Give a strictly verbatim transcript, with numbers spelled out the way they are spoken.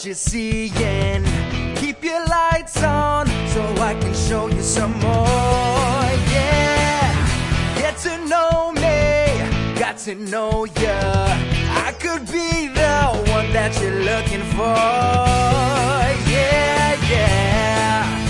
what you're seeing. Keep your lights on so I can show you some more. Yeah, get to know me, got to know ya. I could be the one that you're looking for. Yeah, yeah.